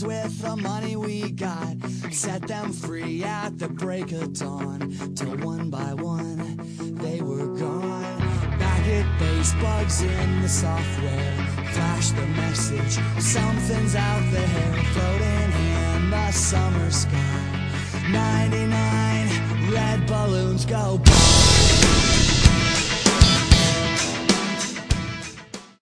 with the money we got, set them free at the break of dawn, till one by one they were gone. Back at base, bugs in the software flash the message, something's out there floating in the summer sky. 99 red balloons go boom.